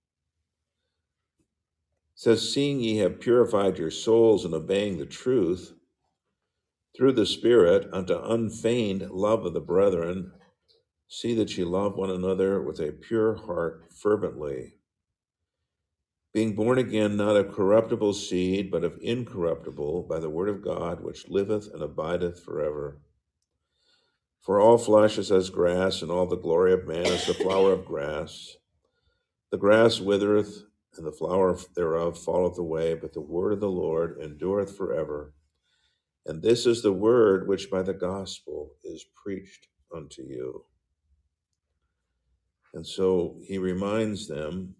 says, seeing ye have purified your souls in obeying the truth through the Spirit unto unfeigned love of the brethren, see that ye love one another with a pure heart fervently, being born again, not of corruptible seed, but of incorruptible, by the word of God, which liveth and abideth forever. For all flesh is as grass, and all the glory of man is the flower of grass. The grass withereth, and the flower thereof falleth away, but the word of the Lord endureth forever. And this is the word which by the gospel is preached unto you. And so he reminds them,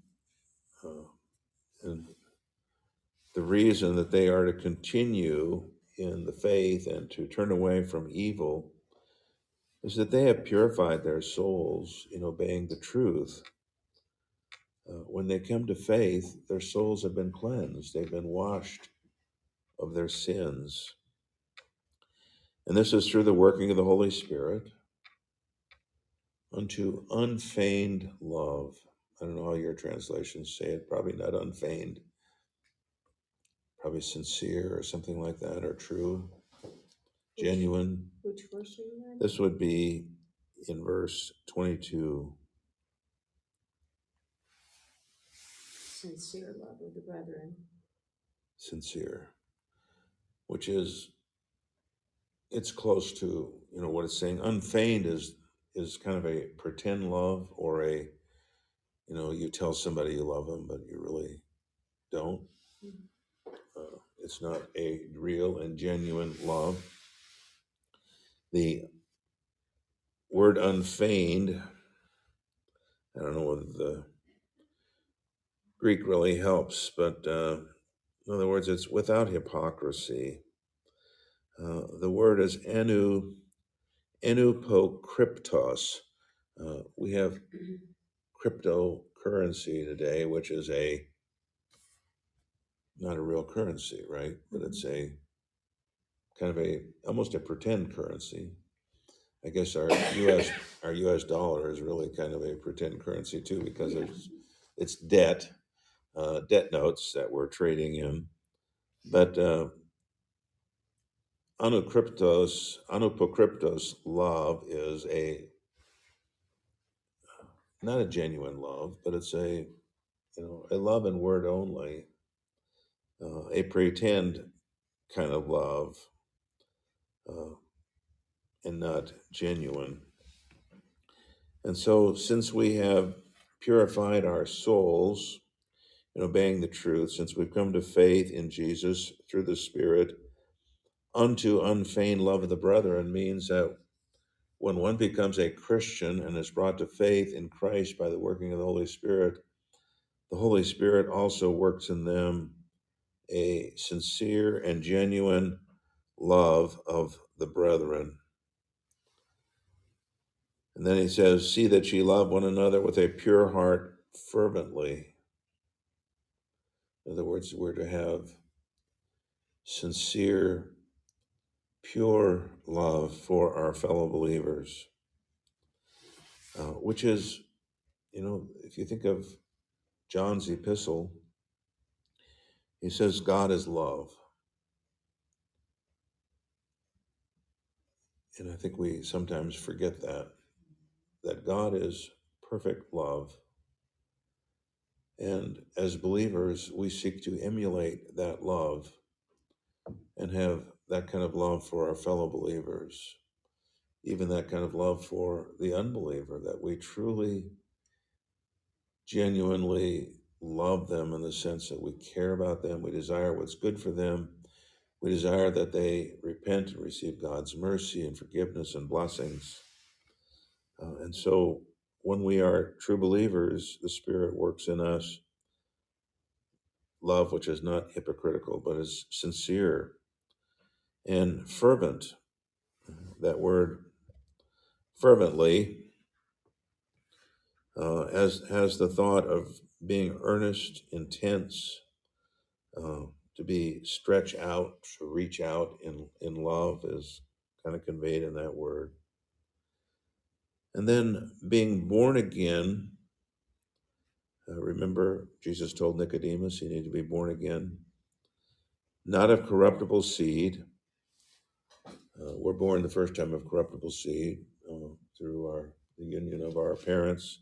and the reason that they are to continue in the faith and to turn away from evil is that they have purified their souls in obeying the truth. When they come to faith, their souls have been cleansed. They've been washed of their sins. And this is through the working of the Holy Spirit unto unfeigned love. I don't know how your translations say it, probably not unfeigned, probably sincere or something like that, or true, genuine. Which verse are you in? This would be in verse 22. Sincere love of the brethren. Sincere, which is, it's close to, what it's saying. Unfeigned is kind of a pretend love, or a, you tell somebody you love them, but you really don't. It's not a real and genuine love. The word unfeigned, I don't know whether the Greek really helps, but in other words, it's without hypocrisy. The word is enupokryptos. We have cryptocurrency today, which is not a real currency, right? But it's a kind of almost a pretend currency. I guess our U.S. dollar is really kind of a pretend currency too, because it's debt notes that we're trading in. But anupokryptos love is not a genuine love, but it's a love in word only, a pretend kind of love, and not genuine. And so, since we have purified our souls in obeying the truth, since we've come to faith in Jesus through the Spirit, unto unfeigned love of the brethren, means that when one becomes a Christian and is brought to faith in Christ by the working of the Holy Spirit also works in them a sincere and genuine love of the brethren. And then he says, see that ye love one another with a pure heart fervently. In other words, we're to have sincere, pure love for our fellow believers, which is, if you think of John's epistle, He says God is love. And I think we sometimes forget that God is perfect love. And as believers, we seek to emulate that love and have that kind of love for our fellow believers, even that kind of love for the unbeliever, that we truly, genuinely love them in the sense that we care about them, we desire what's good for them, we desire that they repent and receive God's mercy and forgiveness and blessings. And so when we are true believers, the Spirit works in us love which is not hypocritical, but is sincere and fervent. That word fervently has the thought of being earnest, intense, to be stretch out, to reach out in love is kind of conveyed in that word. And then being born again, remember Jesus told Nicodemus he needed to be born again, not of corruptible seed. We're born the first time of corruptible seed through the union of our parents.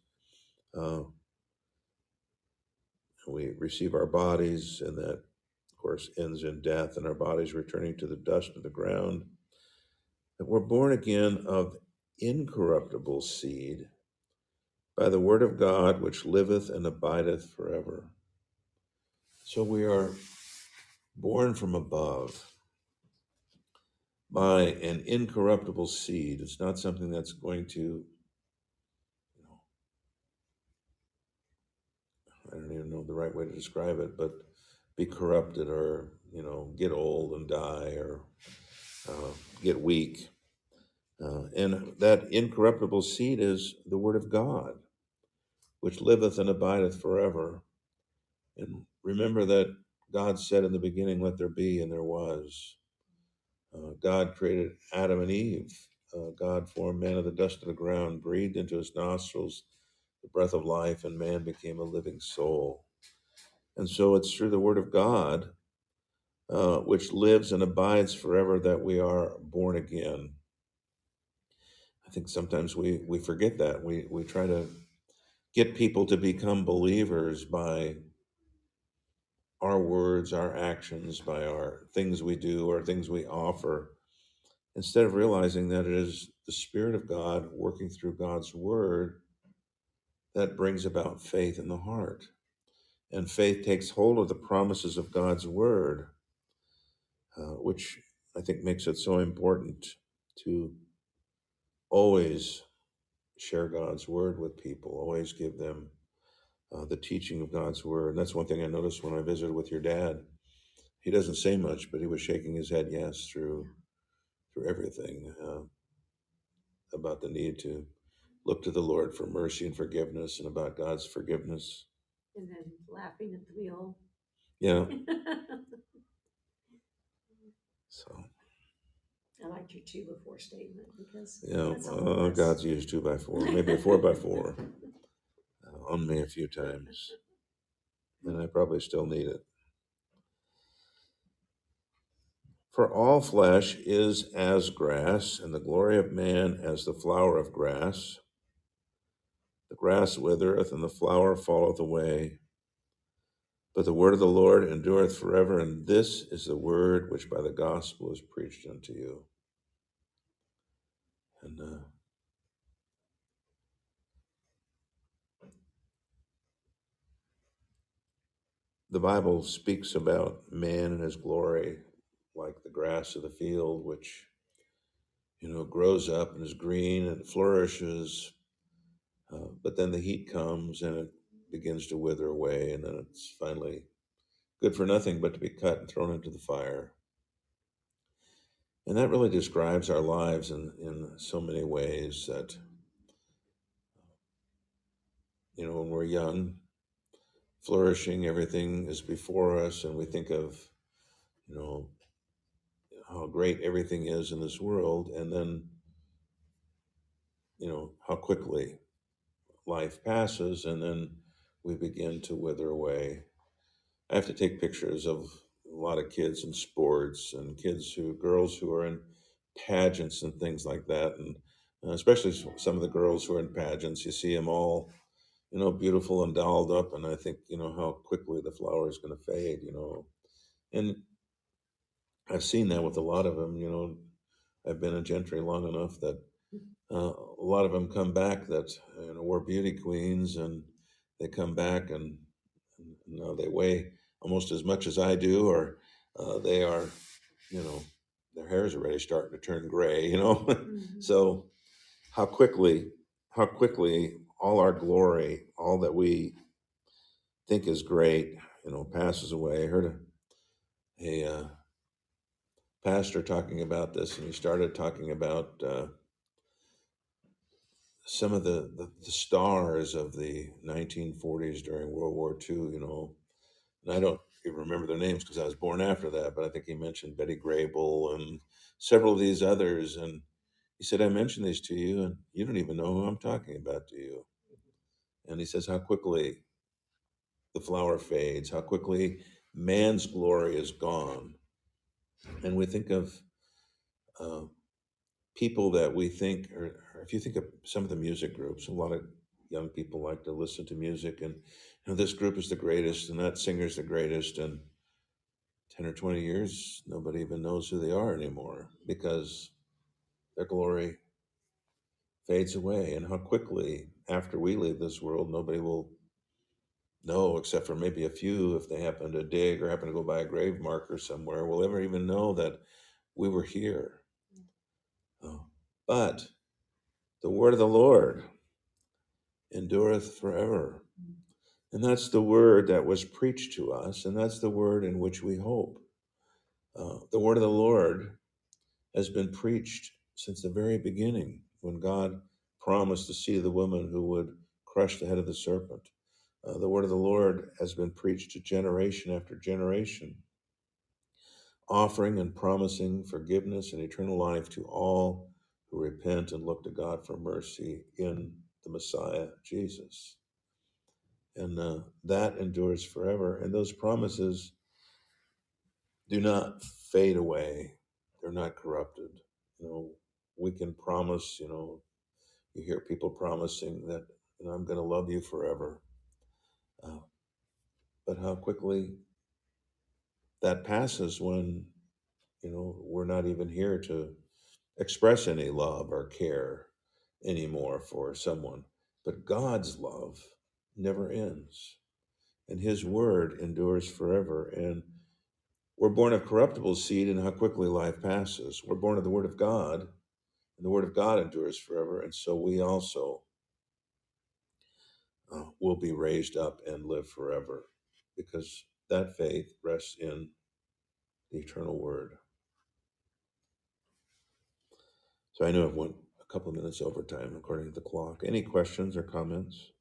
We receive our bodies, and that, of course, ends in death, and our bodies returning to the dust of the ground. That we're born again of incorruptible seed by the word of God, which liveth and abideth forever. So we are born from above by an incorruptible seed. It's not something that's going to, I don't even know the right way to describe it, but be corrupted or, get old and die or get weak. And that incorruptible seed is the word of God, which liveth and abideth forever. And remember that God said in the beginning, let there be, and there was. God created Adam and Eve. God formed man of the dust of the ground, breathed into his nostrils the breath of life, and man became a living soul. And so it's through the word of God, which lives and abides forever, that we are born again. I think sometimes we forget that. We try to get people to become believers by our words, our actions, by our things we do or things we offer, instead of realizing that it is the Spirit of God working through God's word that brings about faith in the heart. And faith takes hold of the promises of God's word, which I think makes it so important to always share God's word with people, always give them the teaching of God's word. And that's one thing I noticed when I visited with your dad. He doesn't say much, but he was shaking his head yes through everything about the need to look to the Lord for mercy and forgiveness, and about God's forgiveness. And then laughing at the wheel. Yeah. So. I liked your 2x4 statement because Yeah, God's used 2x4, maybe a 4x4 on me a few times, and I probably still need it. For all flesh is as grass, and the glory of man as the flower of grass. The grass withereth, and the flower falleth away, but the word of the Lord endureth forever. And this is the word which by the gospel is preached unto you. And the Bible speaks about man and his glory like the grass of the field, which, grows up and is green and flourishes, but then the heat comes and it begins to wither away, and then it's finally good for nothing but to be cut and thrown into the fire. And that really describes our lives in so many ways that, when we're young, flourishing, everything is before us, and we think of, how great everything is in this world, and then, how quickly life passes, and then we begin to wither away. I have to take pictures of a lot of kids in sports and girls who are in pageants and things like that. And especially some of the girls who are in pageants, you see them all, beautiful and dolled up. And I think, how quickly the flower is going to fade, And I've seen that with a lot of them, I've been in Gentry long enough that a lot of them come back that were beauty queens, and they come back and they weigh almost as much as I do, or they are, their hair is already starting to turn gray, Mhm. So how quickly all our glory, all that we think is great, passes away. I heard a pastor talking about this, and he started talking about some of the stars of the 1940s during World War II, and I don't even remember their names because I was born after that, but I think he mentioned Betty Grable and several of these others. And he said, I mentioned these to you, and you don't even know who I'm talking about, do you? And he says, how quickly the flower fades, how quickly man's glory is gone. And we think of uh, people that we think, or if you think of some of the music groups, a lot of young people like to listen to music, and this group is the greatest, and that singer's the greatest, and 10 or 20 years, nobody even knows who they are anymore because their glory fades away. And how quickly, after we leave this world, nobody will know, except for maybe a few, if they happen to dig or happen to go by a grave marker somewhere, will ever even know that we were here. Oh. But the word of the Lord endureth forever. And that's the word that was preached to us, and that's the word in which we hope. The word of the Lord has been preached since the very beginning, when God promised the seed of the woman who would crush the head of the serpent. The word of the Lord has been preached to generation after generation, offering and promising forgiveness and eternal life to all who repent and look to God for mercy in the Messiah, Jesus. And that endures forever. And those promises do not fade away. They're not corrupted. We can promise, you hear people promising that, I'm going to love you forever. But how quickly that passes when, we're not even here to express any love or care anymore for someone. But God's love never ends, and his word endures forever. And we're born of corruptible seed, and how quickly life passes. We're born of the word of God, and the word of God endures forever. And so we also will be raised up and live forever, because that faith rests in the eternal word. So I know I've went a couple of minutes over time according to the clock. Any questions or comments?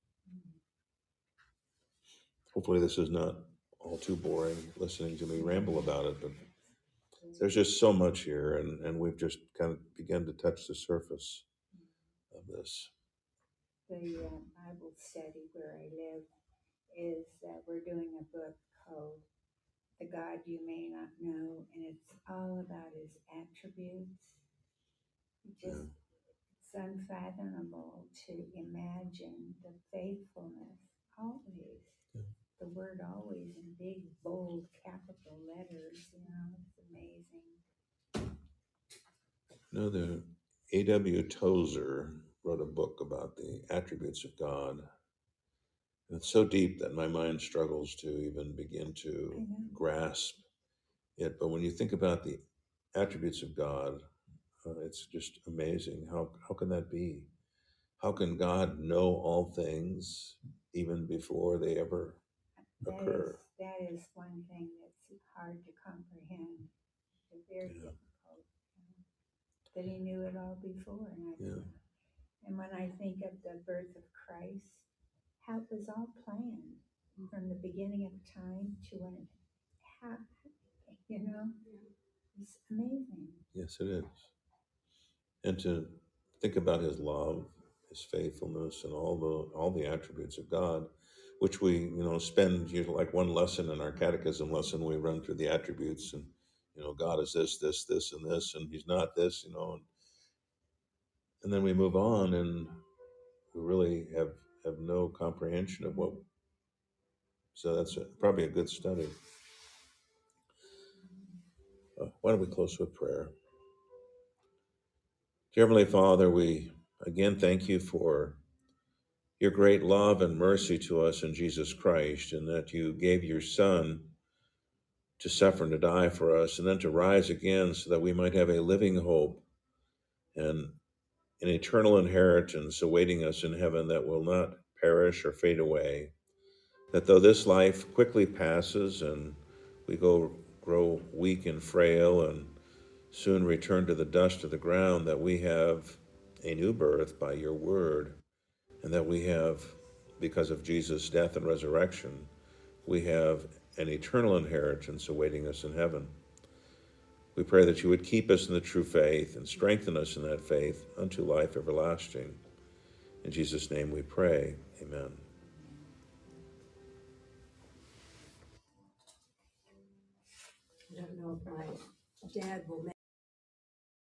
Hopefully this is not all too boring listening to me ramble about it, but there's just so much here, and we've just kind of begun to touch the surface of this. The Bible study where I live is that we're doing a book called The God You May Not Know, and it's all about his attributes. It's unfathomable to imagine the faithfulness always. Yeah. The word always in big, bold, capital letters, it's amazing. The A.W. Tozer wrote a book about the attributes of God. And it's so deep that my mind struggles to even begin to grasp it. But when you think about the attributes of God, it's just amazing. How can that be? How can God know all things even before they ever occur? That is one thing that's hard to comprehend. It's very difficult. That he knew it all before. And when I think of the birth of Christ, how it was all planned from the beginning of time to when it happened, it's amazing. Yes, it is. And to think about his love, his faithfulness, and all the attributes of God, which we, spend usually like one lesson in our catechism lesson. We run through the attributes and, God is this, this, this, and this, and he's not this, and then we move on and we really have no comprehension of what, so that's probably a good study. Why don't we close with prayer? Dear Heavenly Father, we again thank you for your great love and mercy to us in Jesus Christ, and that you gave your Son to suffer and to die for us, and then to rise again so that we might have a living hope and an eternal inheritance awaiting us in heaven that will not perish or fade away. That though this life quickly passes and we grow weak and frail and soon return to the dust of the ground, that we have a new birth by your word, and that we have, because of Jesus' death and resurrection, we have an eternal inheritance awaiting us in heaven. We pray that you would keep us in the true faith and strengthen us in that faith unto life everlasting. In Jesus' name we pray. Amen. I don't know if my dad will